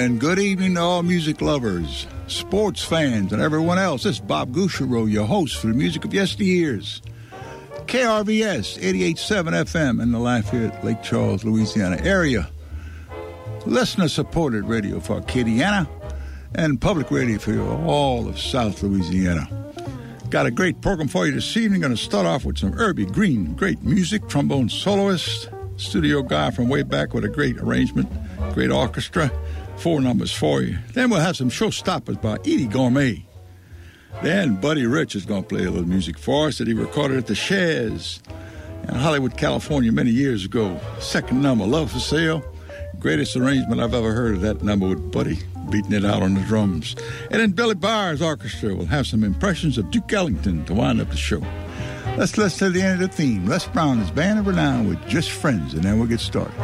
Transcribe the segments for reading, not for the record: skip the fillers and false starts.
And good evening to all music lovers, sports fans, and everyone else. This is Bob Gouchereau, your host for the music of yesteryears. KRVS 88.7 FM in the Lafayette, Lake Charles, Louisiana area. Listener-supported radio for Acadiana and public radio for all of South Louisiana. Got a great program for you this evening. Going to start off with some Irby Green, great music, trombone soloist, studio guy from way back with a great arrangement, great orchestra. 4 numbers for you. Then we'll have some showstoppers by Eddie Gourmet. Then Buddy Rich is going to play a little music for us that he recorded at the Shares in Hollywood, California many years ago. Second number, Love for Sale. Greatest arrangement I've ever heard of that number with Buddy beating it out on the drums. And then Billy Byers Orchestra will have some impressions of Duke Ellington to wind up the show. Let's listen to the end of the theme. Les Brown is Band of Renown with Just Friends, and then we'll get started.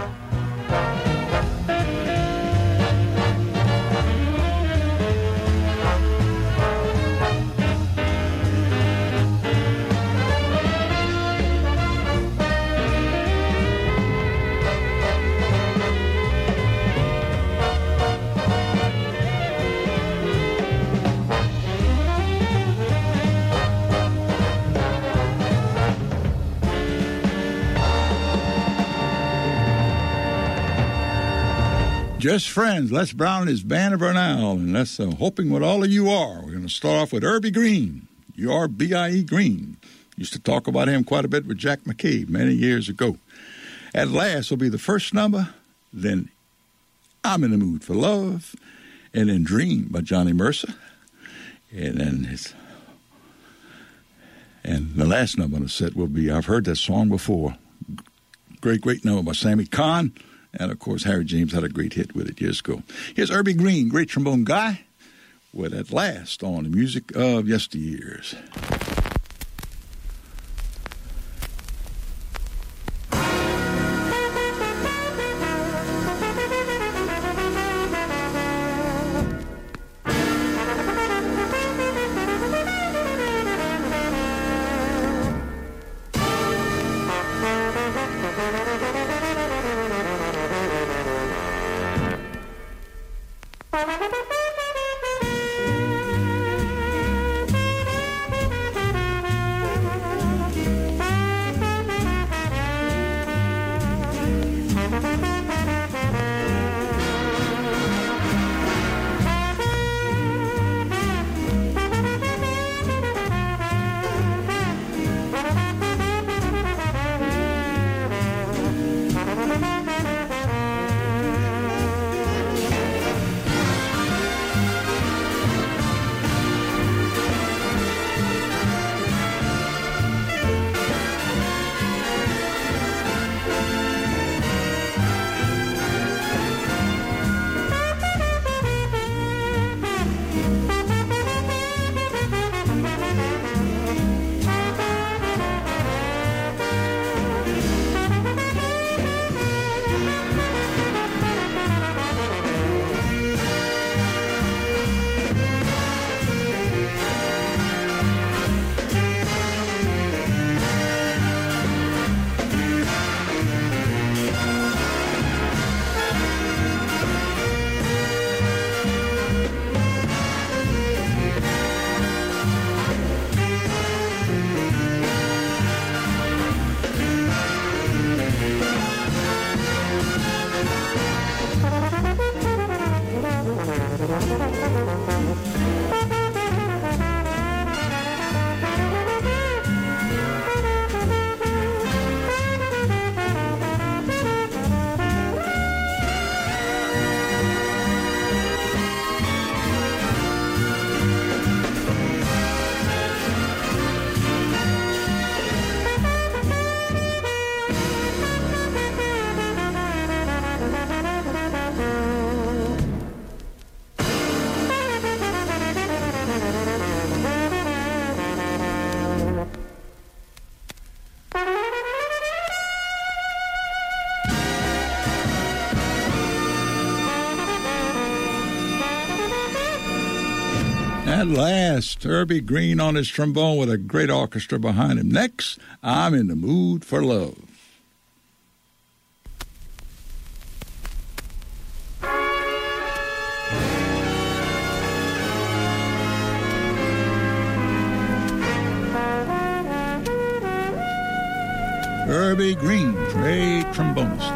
Just Friends, Les Brown and his Band of Renown, and that's hoping what all of you are. We're going to start off with Irby Green, U-R-B-I-E Green. Used to talk about him quite a bit with Jack McCabe many years ago. At Last will be the first number, then I'm in the Mood for Love, and then Dream by Johnny Mercer, and then and the last number on the set will be I've Heard That Song Before. Great number by Sammy Kahn. And, of course, Harry James had a great hit with it years ago. Here's Irby Green, great trombone guy, with At Last on the music of yesteryears. At last, Irby Green on his trombone with a great orchestra behind him. Next, I'm in the Mood for Love. Herbie Green, great trombonist.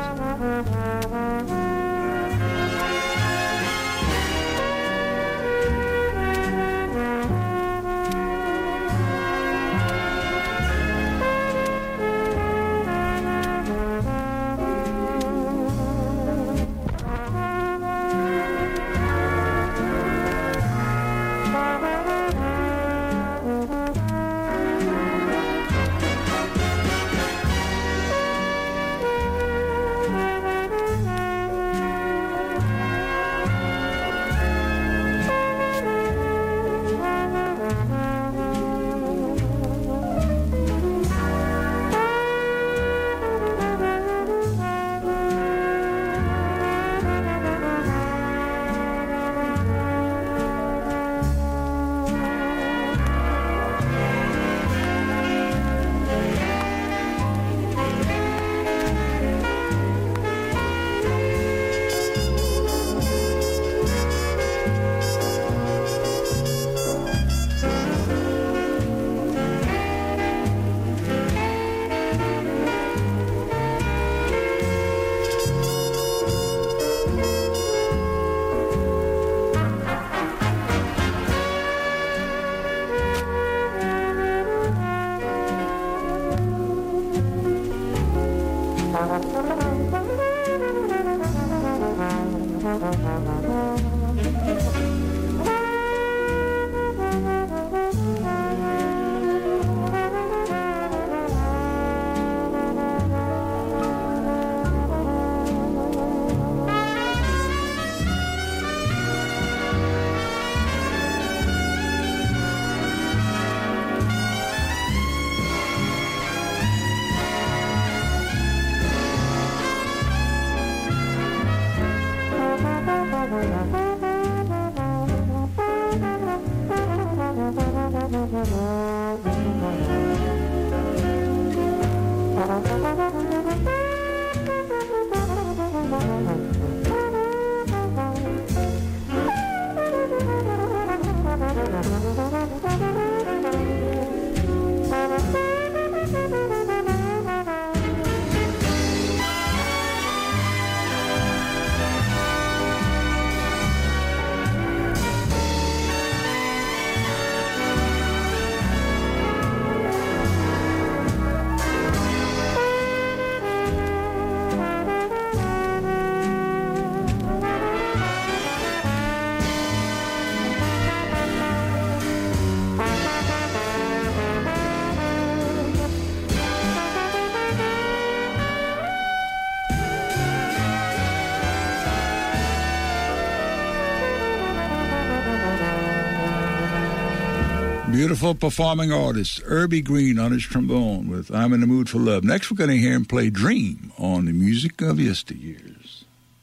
Beautiful performing artist, Herbie Green on his trombone with I'm in the Mood for Love. Next, we're going to hear him play Dream on the Music of Yesteryears.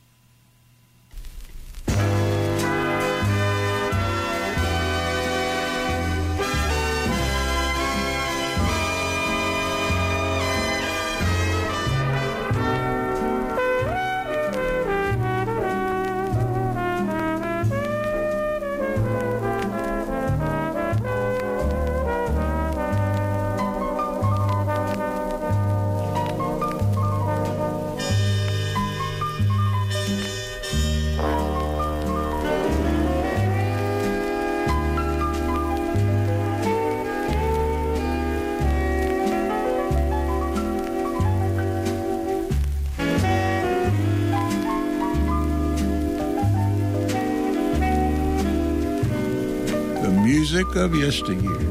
Music of Yesteryear.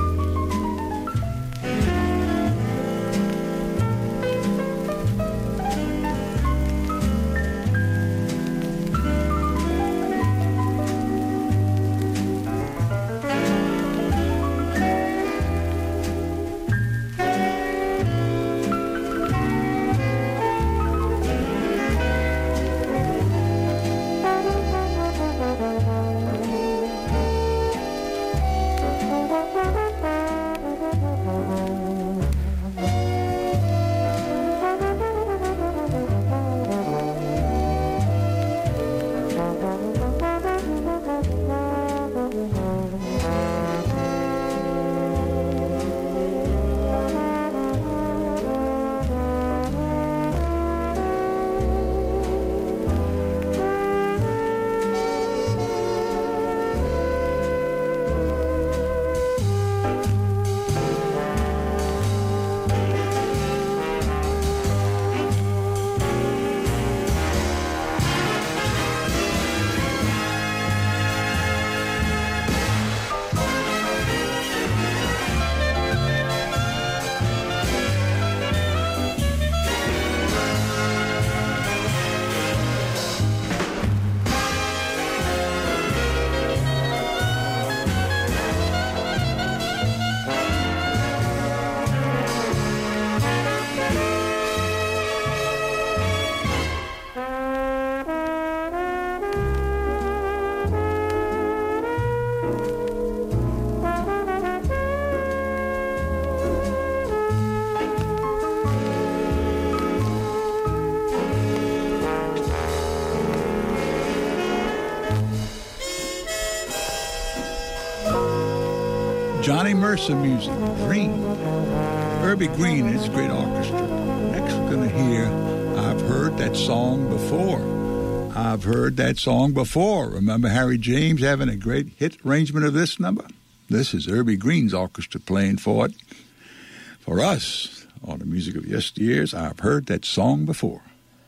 Johnny Mercer music, Green. Herbie Green and his great orchestra. Next we're going to hear I've Heard That Song Before. I've heard that song before. Remember Harry James having a great hit arrangement of this number? This is Herbie Green's orchestra playing for it. For us, on the music of yesteryears, I've heard that song before.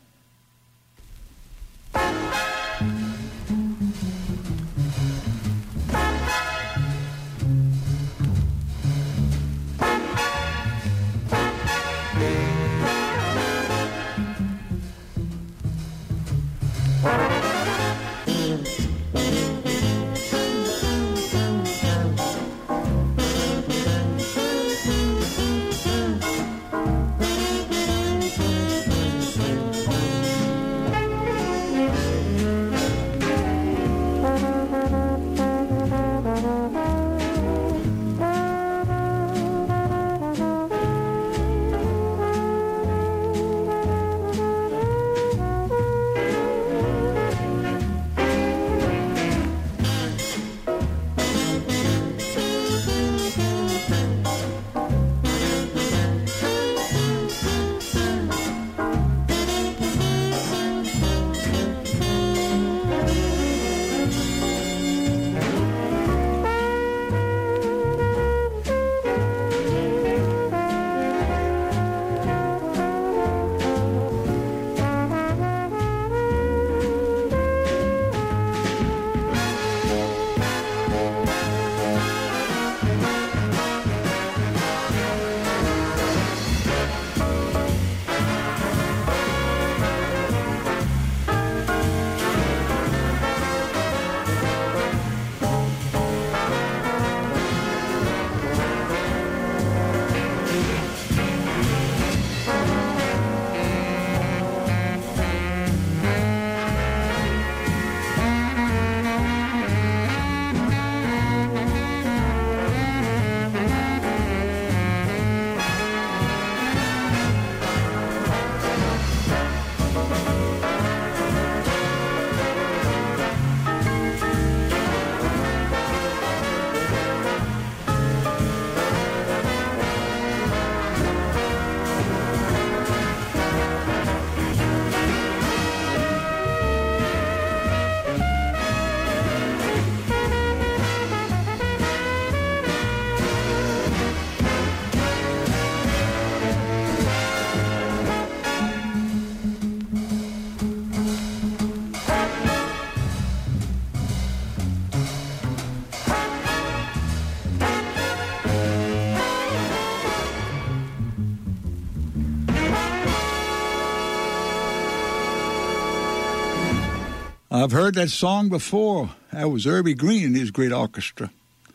I've heard that song before. That was Herbie Green and his great orchestra.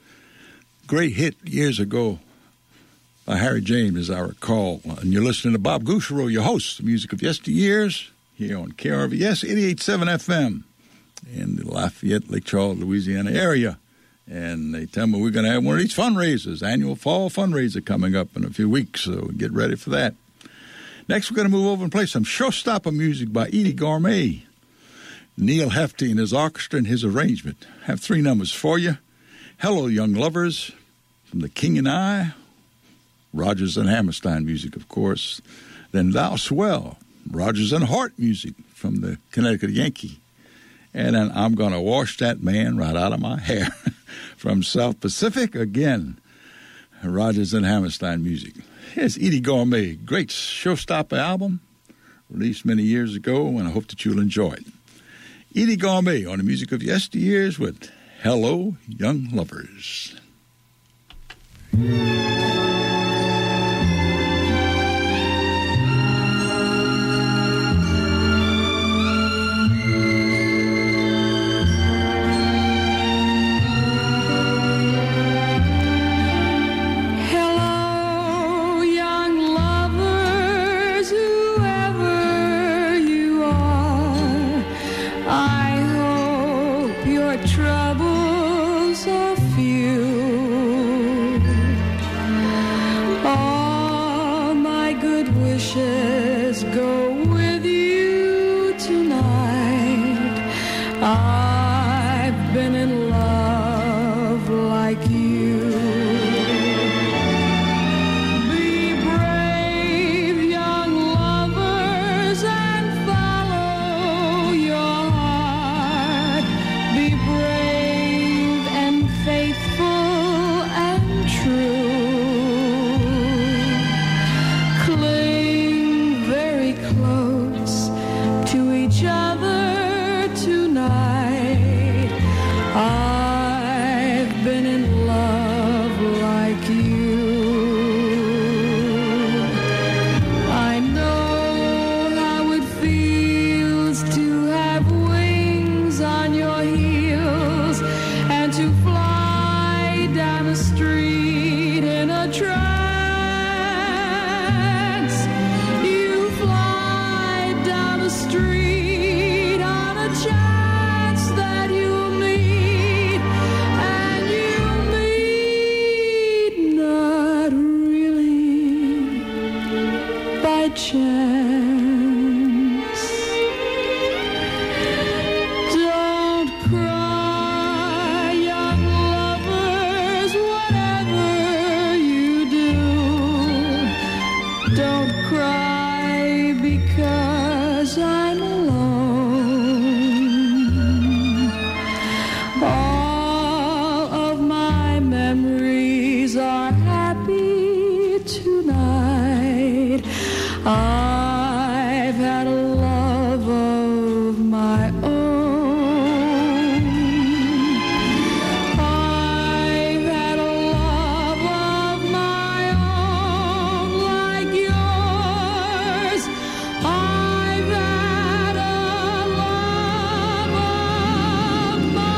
Great hit years ago by Harry James, as I recall. And you're listening to Bob Gouchereau, your host, the music of yesteryears, here on KRVS 88.7 FM in the Lafayette, Lake Charles, Louisiana area. And they tell me we're going to have one of these fundraisers, annual fall fundraiser coming up in a few weeks, so get ready for that. Next, we're going to move over and play some showstopper music by Eydie Gormé. Neil Hefti and his orchestra and his arrangement. Have three numbers for you. Hello, Young Lovers, from The King and I. Rodgers and Hammerstein music, of course. Then Thou Swell, Rodgers and Hart music from the Connecticut Yankee. And then I'm going to Wash That Man Right Out of My Hair from South Pacific. Again, Rodgers and Hammerstein music. Here's Eydie Gormé, great showstopper album, released many years ago, and I hope that you'll enjoy it. Eydie Gormé on the music of yesteryears with Hello, Young Lovers. Troubles are few. chance. Don't cry, young lovers, whatever you do. Don't cry because I'm alone. All of my memories are happy tonight. I've had a love of my own. I've had a love of my own like yours. I've had a love of my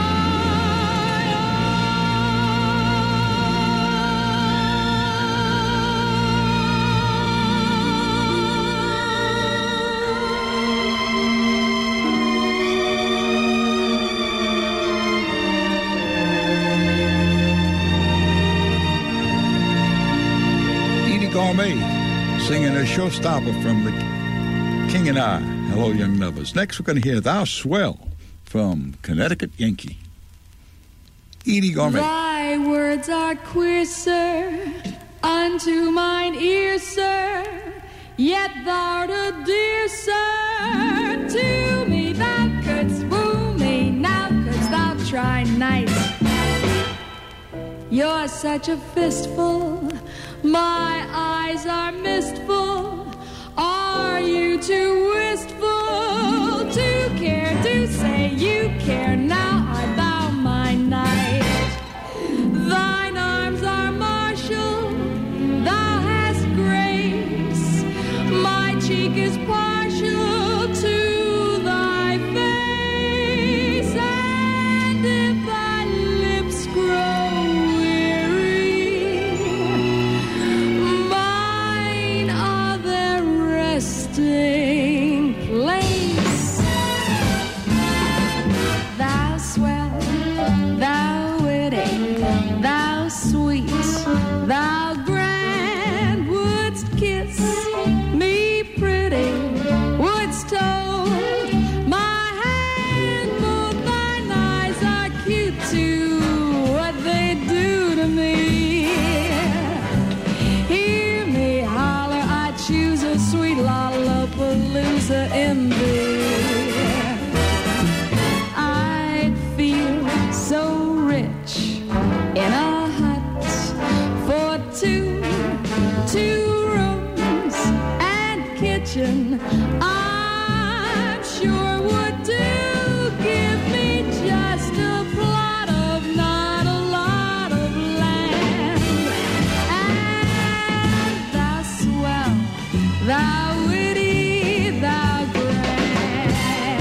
Edie Gourmet singing a showstopper from The King and I. Hello, young lovers. Next, we're going to hear Thou Swell from Connecticut Yankee. Edie Gourmet. Thy words are queer, sir, unto mine ear, sir, yet thou'rt a dear, sir, to me. Thou couldst woo me, now couldst thou try nice. You're such a fistful, my eyes are mistful. Are you too wistful to care, to say you care? Now art thou my knight. Thine arms are martial, thou hast grace. My cheek is partial to thy face, and if thy lips grow weary, mine are their resting place. Thou swell, thou witty, thou sweet, thou grand, wouldst kiss me pretty, wouldst hold my hand. Both thine eyes are cute too, what they do to me. Hear me holler, I choose a sweet Lollapalooza in thee. I'd feel so rich in a hut for two rooms and kitchen. I'm sure would do. Give me just a plot of not a lot of land, and thou swell, thou witty, thou grand,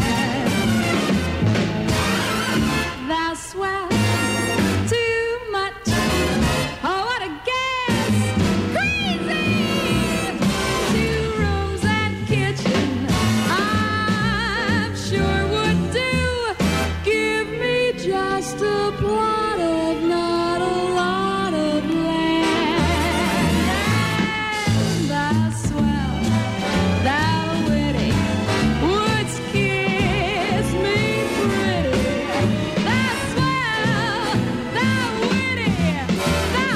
thou swell too much. Oh, what a guess! Crazy! 2 rooms and kitchen, I'm sure would do. Give me just a plot of not a lot of land. And thou swell, thou witty, wouldst kiss me pretty. Thou swell, thou witty, thou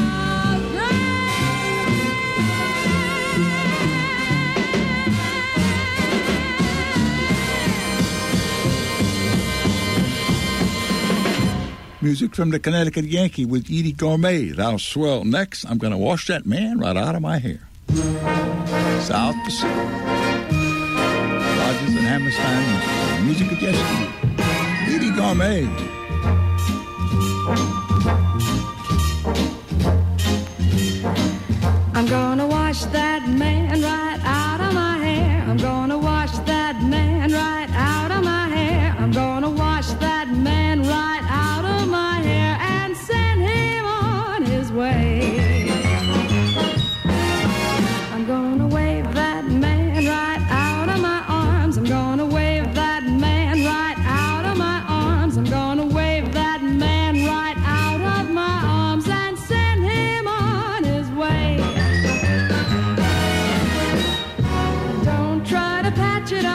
Music from the Connecticut Yankee with Edie Gourmet. Thou Swell. Next, I'm going to wash that man right out of my hair. South Pacific. Rogers and Hammerstein. Music of yesterday. Edie Gourmet. I'm gonna wash that man right out of my hair. I'm gonna wash that man right out of my hair. I'm gonna wash that man right out of my hair and send him on his way. I'm gonna wave that man right out of my arms. I'm gonna wave that man right out of my arms. I'm gonna wave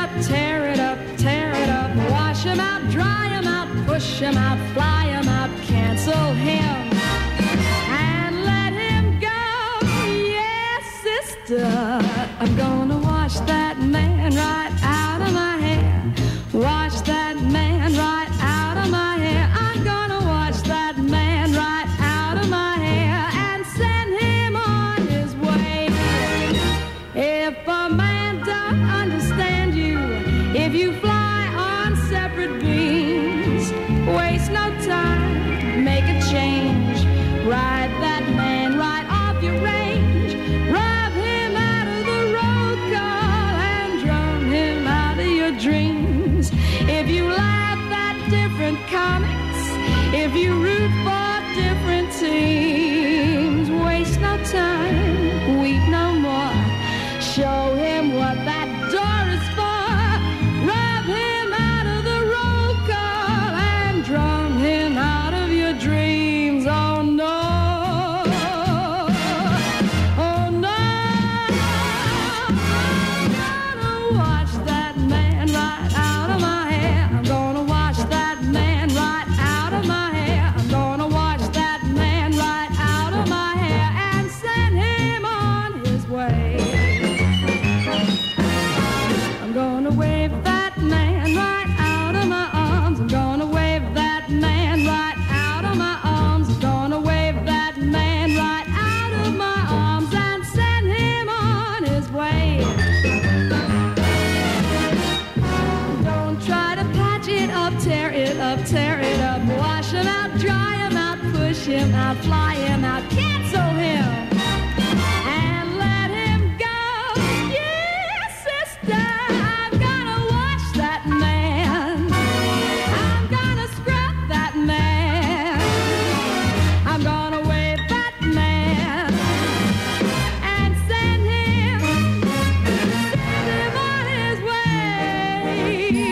out, tear it up, wash him out, dry him out, push him out, fly him out, cancel him, and let him go. Yes, sister, I'm gonna wash that man right out of my hair. Wash that man right out of my hair. I'm gonna wash that man right out of my hair and send him on his way. If a man don't understand you, if you fly on separate beams, waste no time, make a change. Ride that man right off your range. Rub him out of the road call and drown him out of your dreams. If you laugh at different comics, if you root for different teams, waste no time, weep no more. Show him what that door is for. Rub him out of the roll call and drown him out of your dreams. Oh no, oh no, I'm gonna wash that man right out of my hair. I'm gonna wash that man right out of my hair. I'm gonna wash that man right out of my hair and send him on his way. I'm gonna wave that man right out of my arms. I'm gonna wave that man right out of my arms. I'm gonna wave that man right out of my arms and send him on his way. Don't try to patch it up, tear it up, tear it up. Wash him out, dry him out, push him out, fly him out, cancel him, and let him go. Yes, sister, I'm gonna wash that man. I'm gonna scrub that man. I'm gonna wave that man and send him on his way.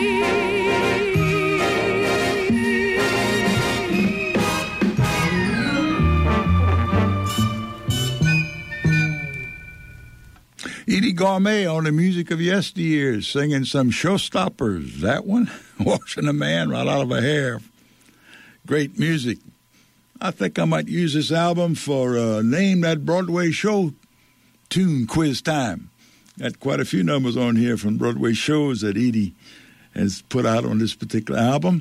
Edie Gourmet on the music of yesteryear, singing some showstoppers. That one, washing a man right out of a hair. Great music. I think I might use this album for Name That Broadway Show tune quiz time. Got quite a few numbers on here from Broadway shows that Edie has put out on this particular album.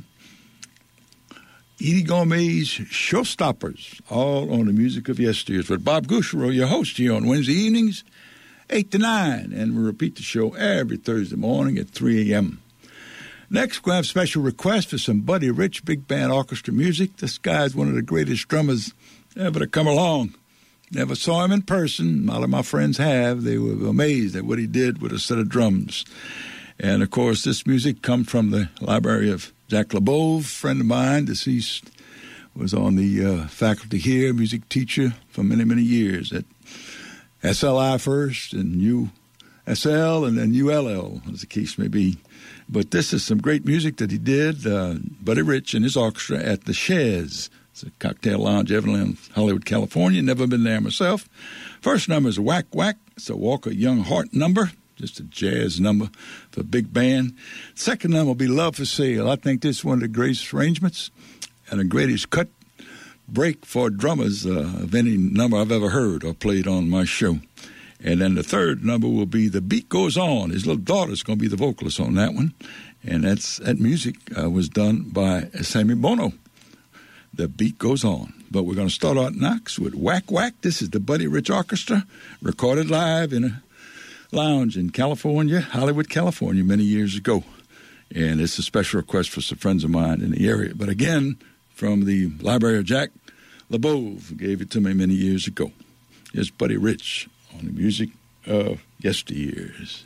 Edie Gourmet's Showstoppers, all on the music of yesteryear. With Bob Gouchereau, your host here on Wednesday evenings, 8 to 9, and we repeat the show every Thursday morning at 3 a.m. Next, we have a special request for some Buddy Rich Big Band Orchestra music. This guy's one of the greatest drummers ever to come along. Never saw him in person. A lot of my friends have. They were amazed at what he did with a set of drums. And, of course, this music comes from the library of Jack LeBeau, friend of mine, deceased, was on the faculty here, music teacher for many, many years at SLI first, and USL, and then ULL, as the case may be. But this is some great music that he did, Buddy Rich and his orchestra at the Chaise. It's a cocktail lounge, Evelyn, Hollywood, California. Never been there myself. First number is Whack Whack. It's a Walker Young Hart number, just a jazz number for big band. Second number will be Love for Sale. I think this is one of the greatest arrangements and the greatest cut break for drummers of any number I've ever heard or played on my show. And then the third number will be The Beat Goes On. His little daughter's going to be the vocalist on that one. And that music was done by Sammy Bono. The Beat Goes On. But we're going to start out next with Whack Whack. This is the Buddy Rich Orchestra, recorded live in a lounge in California, Hollywood, California, many years ago. And it's a special request for some friends of mine in the area. But again, from the library of Jack LeBeau, who gave it to me many years ago. Here's Buddy Rich on the music of yesteryears.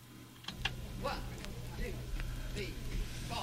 1, 2, 3, 4.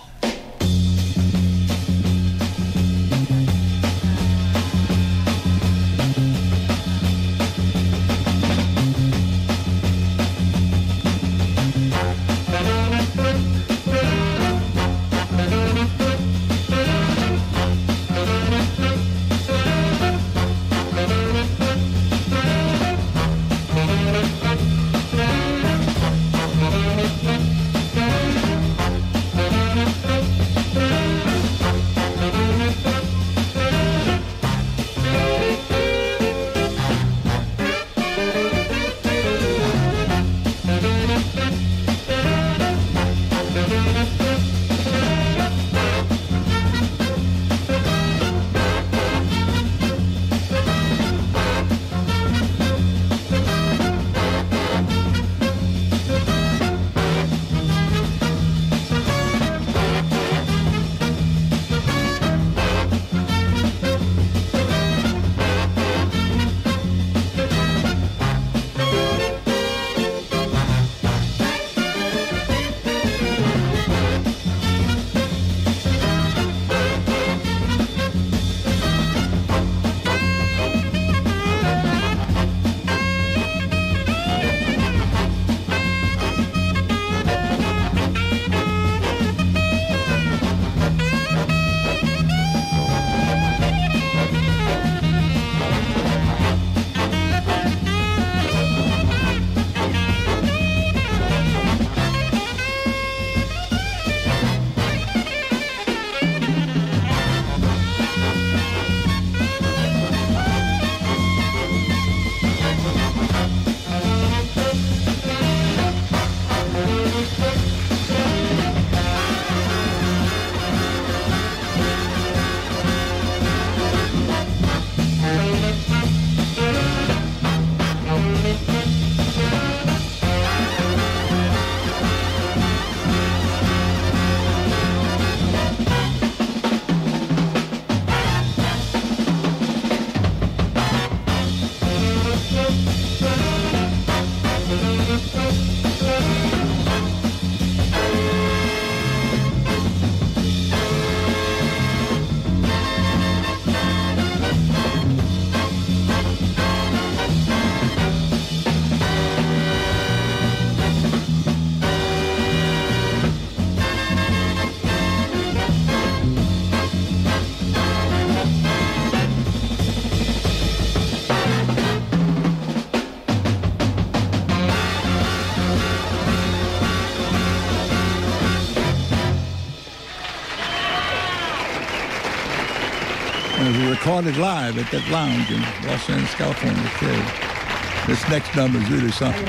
And it was recorded live at that lounge in Los Angeles, California. Okay. This next number is really something.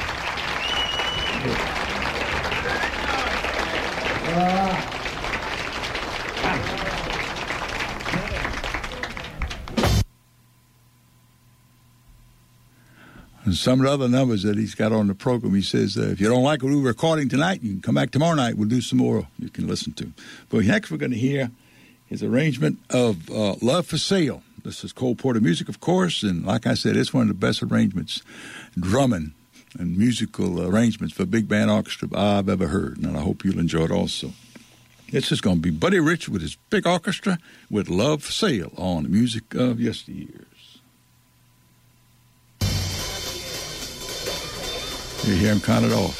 And some of the other numbers that he's got on the program, he says, if you don't like what we're recording tonight, you can come back tomorrow night. We'll do some more you can listen to. But next we're going to hear his arrangement of Love for Sale. This is Cole Porter music, of course, and like I said, it's one of the best arrangements, drumming and musical arrangements for big band orchestra I've ever heard, and I hope you'll enjoy it also. This is going to be Buddy Rich with his big orchestra with Love for Sale on the music of yesteryears. You hear him count it off.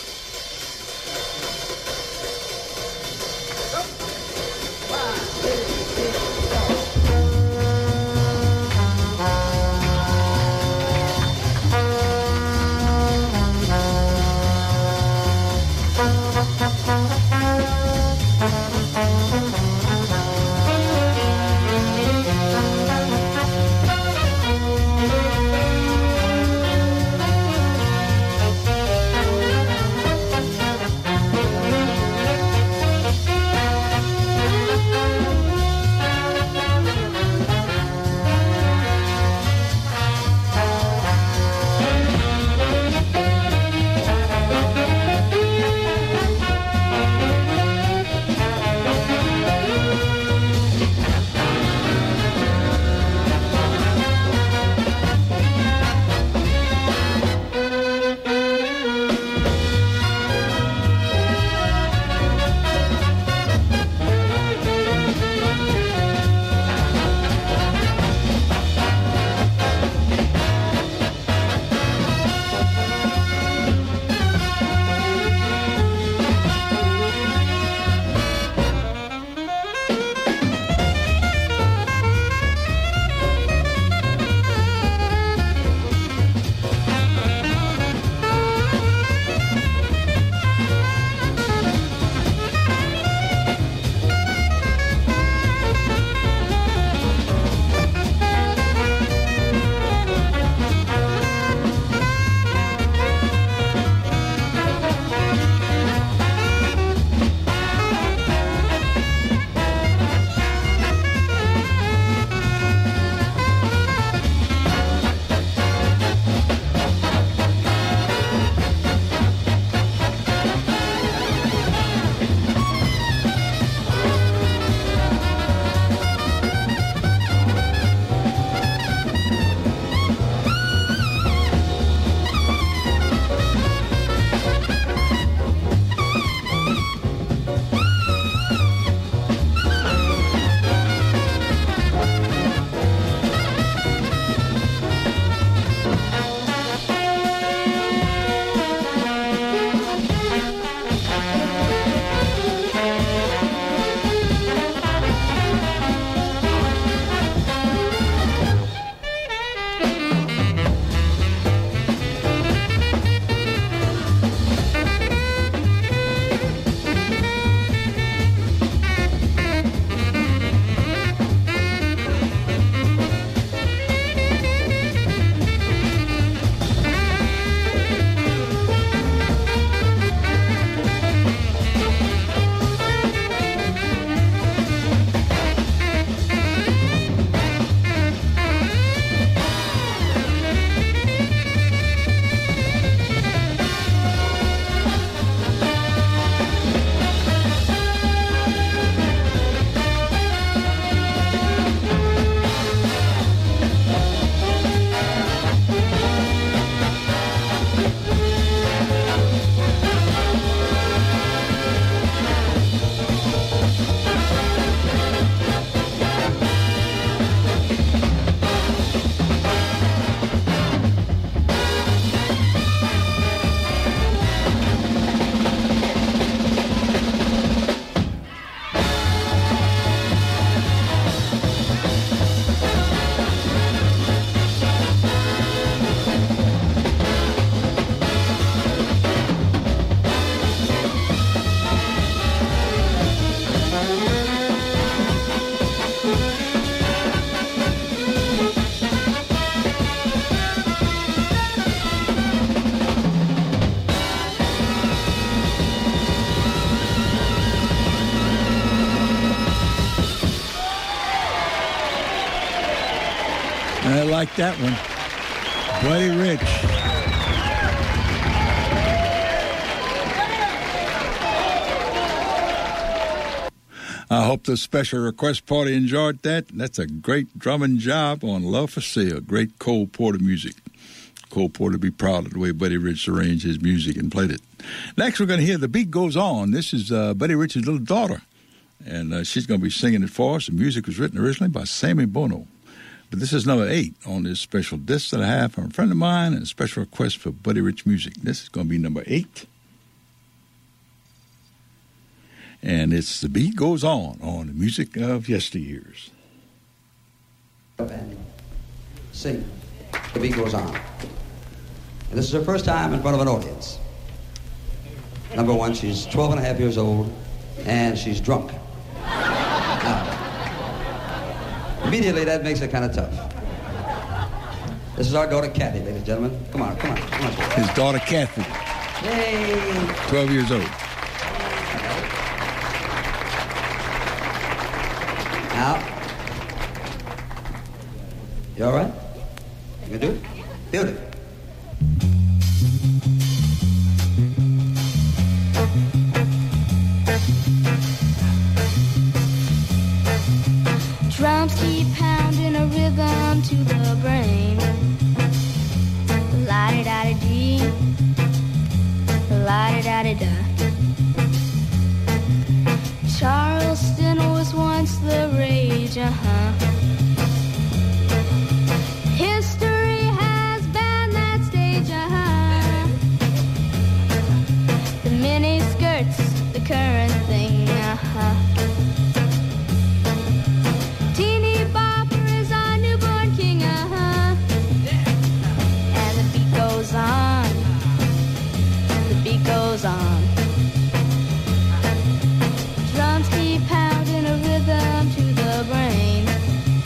like that one. Buddy Rich. I hope the special request party enjoyed that. That's a great drumming job on Love for Sale. Great Cole Porter music. Cole Porter be proud of the way Buddy Rich arranged his music and played it. Next, we're going to hear The Beat Goes On. This is Buddy Rich's little daughter, and she's going to be singing it for us. The music was written originally by Sammy Bono. But this is number 8 on this special disc that I have from a friend of mine and a special request for Buddy Rich music. This is going to be number 8. And it's The Beat Goes On the music of yesteryears. Sing. The Beat Goes On. And this is her first time in front of an audience. Number 1, she's 12 and a half years old, and she's drunk. Now, immediately, that makes it kind of tough. This is our daughter, Kathy, ladies and gentlemen. Come on. His daughter, Kathy. Yay! 12 years old. Now, you all right? You can do it? Beautiful. Drums keep pounding a rhythm to the brain. La-di-da-di-dee, la-di-da-di-da. Charleston was once the rage, History has banned that stage, The mini skirts, the current thing, Teeny Bopper is our newborn king, And the beat goes on, the beat goes on. Drums keep pounding a rhythm to the brain.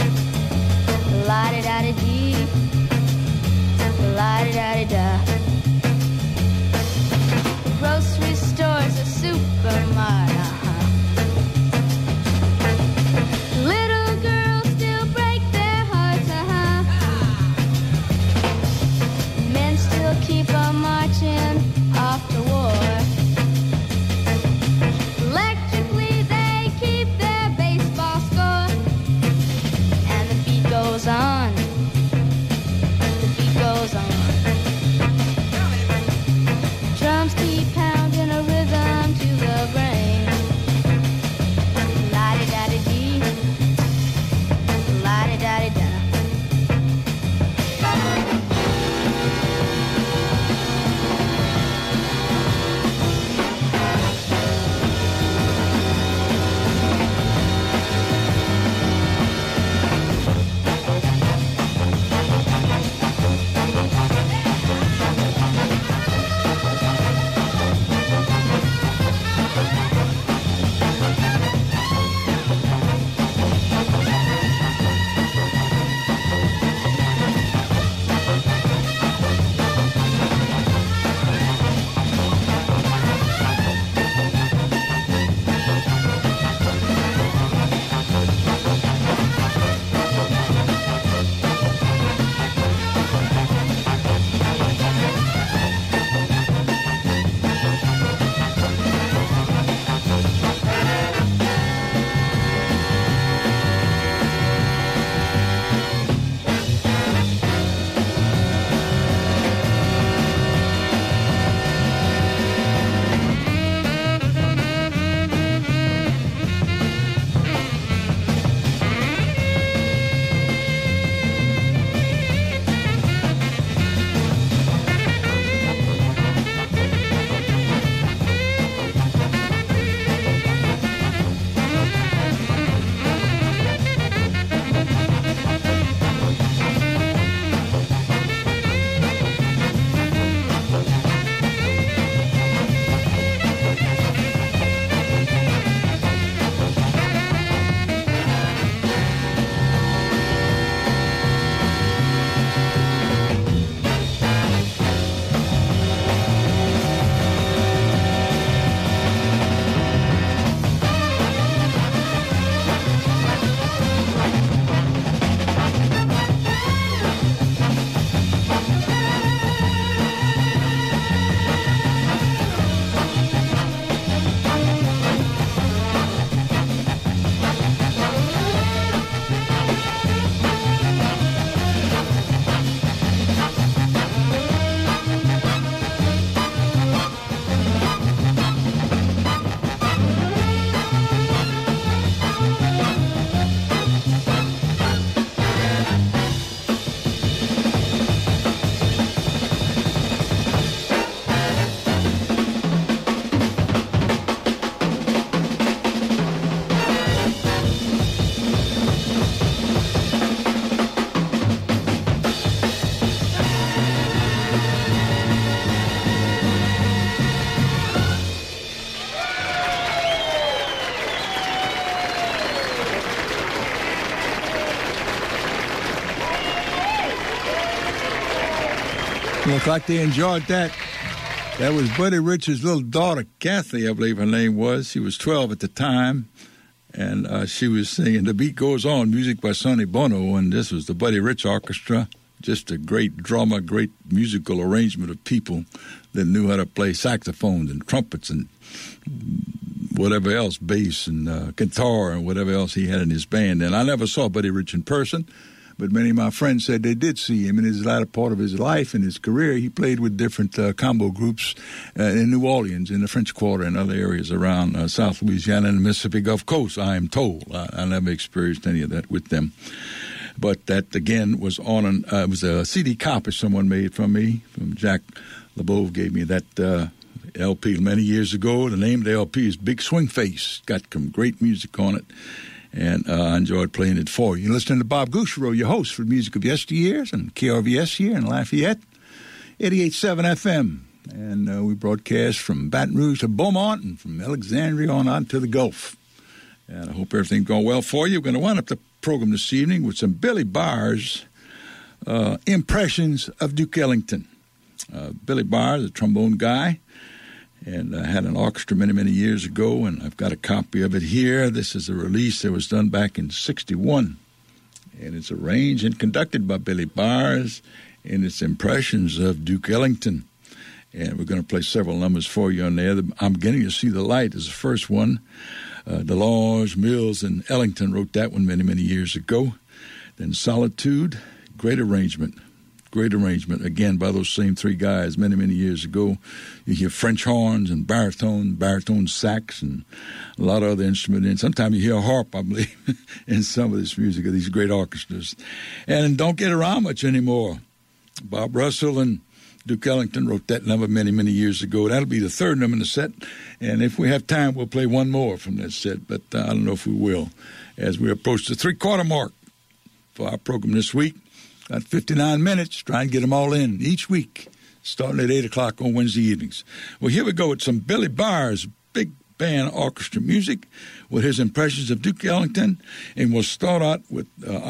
Looked like they enjoyed that. That was Buddy Rich's little daughter, Kathy, I believe her name was. She was 12 at the time, and she was singing The Beat Goes On, music by Sonny Bono, and this was the Buddy Rich Orchestra. Just a great drama, great musical arrangement of people that knew how to play saxophones and trumpets and whatever else, bass and guitar and whatever else he had in his band. And I never saw Buddy Rich in person, but many of my friends said they did see him in his latter part of his life and his career. He played with different combo groups in New Orleans, in the French Quarter, and other areas around South Louisiana and the Mississippi Gulf Coast, I am told. I never experienced any of that with them. But that, again, was on it was a CD copy someone made from me, from Jack LeBeau gave me that LP many years ago. The name of the LP is Big Swing Face. Got some great music on it. And I enjoyed playing it for you. You're listening to Bob Gouchereau, your host for Music of Yesteryears and KRVS here in Lafayette, 88.7 FM. And we broadcast from Baton Rouge to Beaumont and from Alexandria on out to the Gulf. And I hope everything's going well for you. We're going to wind up the program this evening with some Billy Byers impressions of Duke Ellington. Billy Byers, a trombone guy, and I had an orchestra many, many years ago, and I've got a copy of it here. This is a release that was done back in '61, and it's arranged and conducted by Billy Byers in its impressions of Duke Ellington. And we're going to play several numbers for you on there. I'm Beginning to See the Light is the first one. DeLonge, Mills, and Ellington wrote that one many, many years ago. Then Solitude, great arrangement, again, by those same three guys many, many years ago. You hear French horns and baritone sax, and a lot of other instruments. And sometimes you hear a harp, I believe, in some of this music of these great orchestras. And don't get around much anymore. Bob Russell and Duke Ellington wrote that number many, many years ago. That'll be the third number in the set. And if we have time, we'll play one more from that set, but I don't know if we will. As we approach the three-quarter mark for our program this week, got 59 minutes, trying to get them all in each week, starting at 8 o'clock on Wednesday evenings. Well, here we go with some Billy Byers big band orchestra music with his impressions of Duke Ellington, and we'll start out with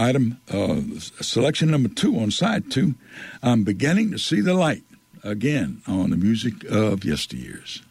selection number 2 on side 2, I'm Beginning to See the Light, again on the Music of Yesteryears.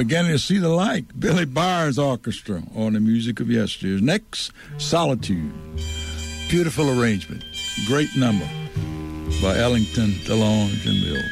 beginning to see the light. Billy Byers Orchestra on the music of yesteryears. Next, Solitude. Beautiful arrangement. Great number by Ellington, DeLonge, and Mills.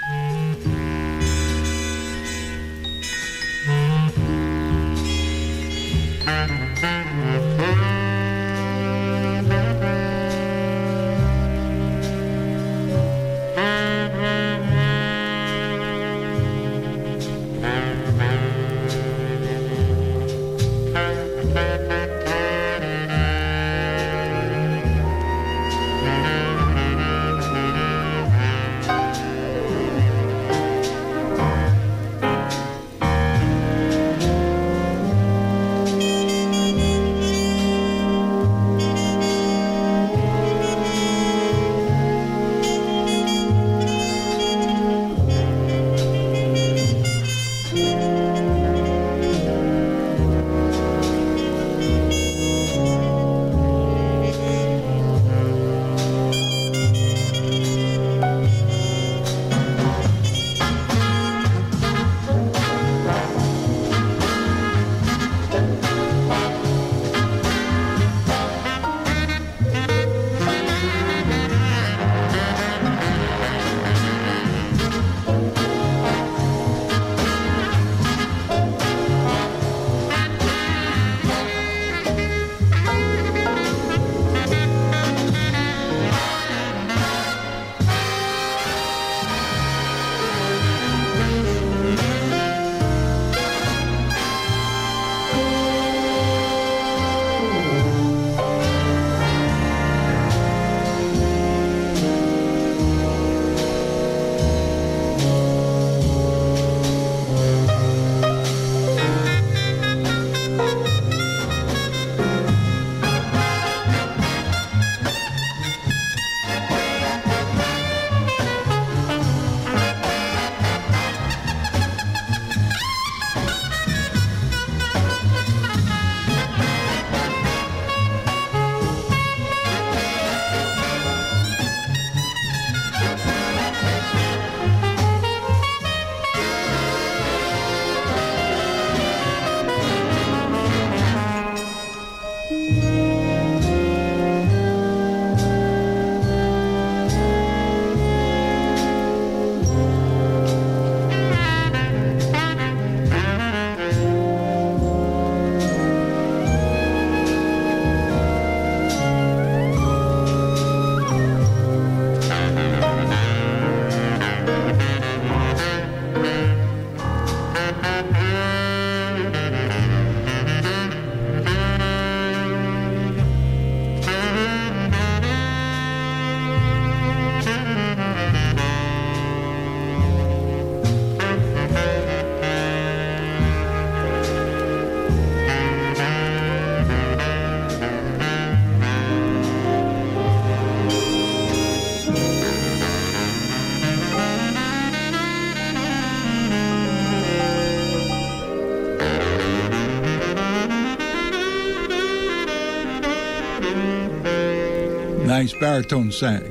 Nice baritone sax.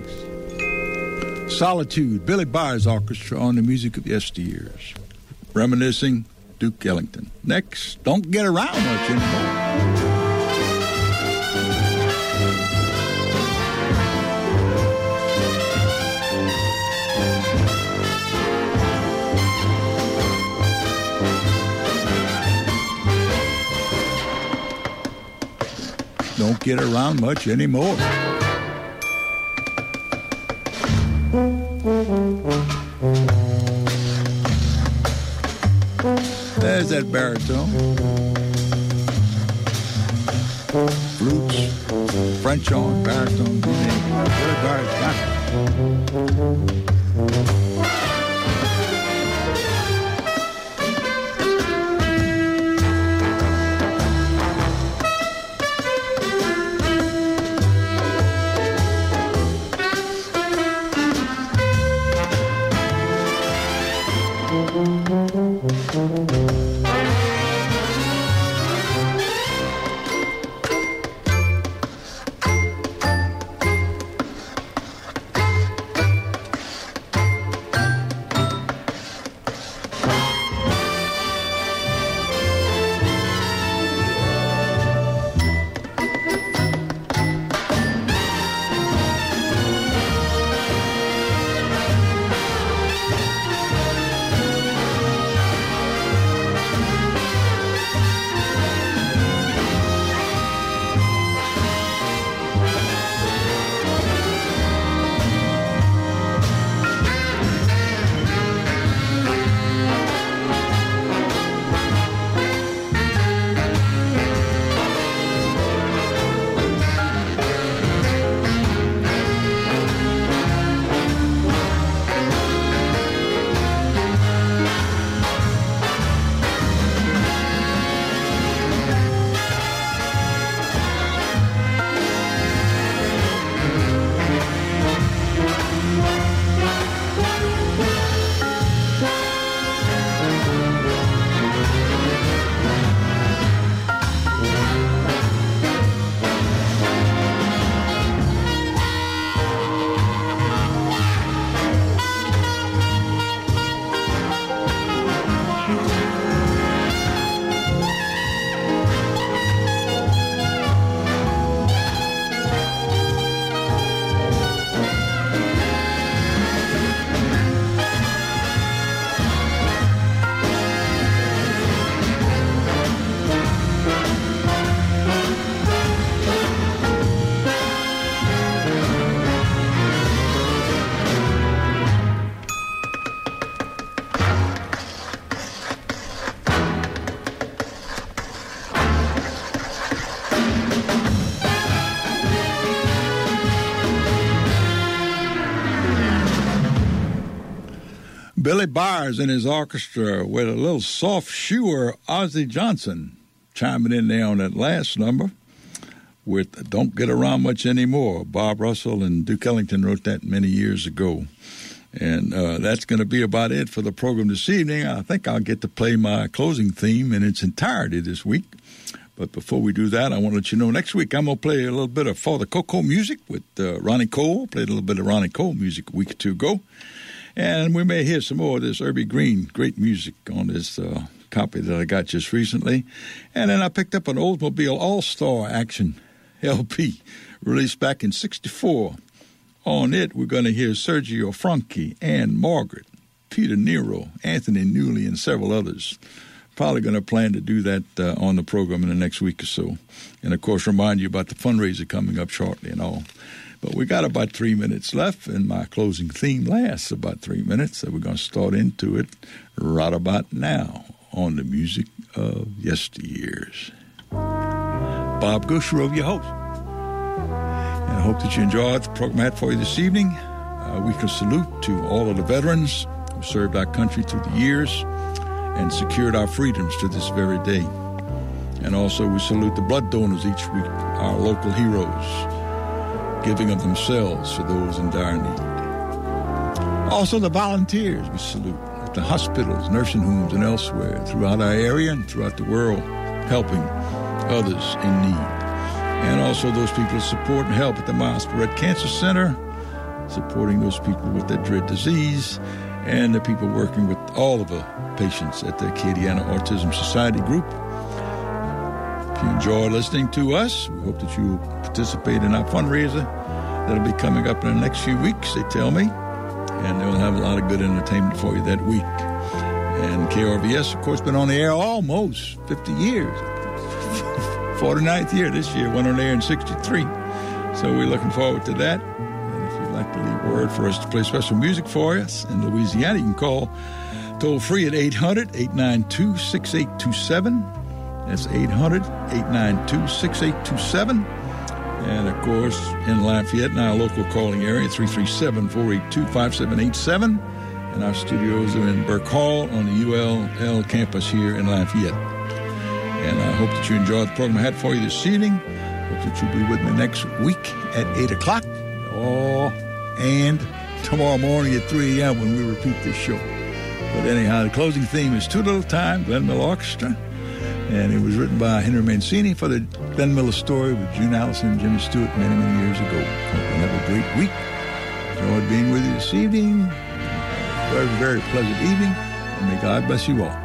Solitude, Billy Byers Orchestra on the music of yesteryears. Reminiscing Duke Ellington. Next, don't get around much anymore. Don't get around much anymore. There's that baritone. Flutes, French horn, baritone, you name it. Billy Byers got it. Billy Byers and his orchestra with a little soft shoer, Ozzie Johnson, chiming in there on that last number with Don't Get Around Much Anymore. Bob Russell and Duke Ellington wrote that many years ago. And that's going to be about it for the program this evening. I think I'll get to play my closing theme in its entirety this week. But before we do that, I want to let you know next week I'm going to play a little bit of For the Cocoa music with Ronnie Cole. Played a little bit of Ronnie Cole music a week or two ago. And we may hear some more of this Irby Green, great music on this copy that I got just recently. And then I picked up an Oldsmobile All-Star Action LP released back in '64. On it, we're going to hear Sergio Franchi, Anne Margaret, Peter Nero, Anthony Newley, and several others. Probably going to plan to do that on the program in the next week or so. And, of course, remind you about the fundraiser coming up shortly and all. But we got about 3 minutes left, and my closing theme lasts about 3 minutes, so we're going to start into it right about now on the music of yesteryears. Bob Gushrove, your host. And I hope that you enjoyed the program I had for you this evening. A weekly salute to all of the veterans who served our country through the years and secured our freedoms to this very day. And also we salute the blood donors each week, our local heroes, giving of themselves for those in dire need. Also the volunteers we salute at the hospitals, nursing homes, and elsewhere throughout our area and throughout the world, helping others in need. And also those people who support and help at the Miles Barrett Cancer Center, supporting those people with that dread disease, and the people working with all of the patients at the Acadiana Autism Society group. If you enjoy listening to us, we hope that you participate in our fundraiser. That'll be coming up in the next few weeks, they tell me. And they'll have a lot of good entertainment for you that week. And KRVS, of course, been on the air almost 50 years. 49th year this year, went on air in 63. So we're looking forward to that. And if you'd like to leave a word for us to play special music for us in Louisiana, you can call toll free at 800-892-6827. That's 800-892-6827. And, of course, in Lafayette, in our local calling area, 337-482-5787. And our studios are in Burke Hall on the ULL campus here in Lafayette. And I hope that you enjoyed the program I had for you this evening. Hope that you'll be with me next week at 8 o'clock. And tomorrow morning at 3 a.m. when we repeat this show. But anyhow, the closing theme is Too Little Time, Glenn Miller Orchestra. And it was written by Henry Mancini for the Glenn Miller story with June Allison and Jimmy Stewart many, many years ago. Hope you'll have a great week. Enjoyed being with you this evening. Very, very pleasant evening. And may God bless you all.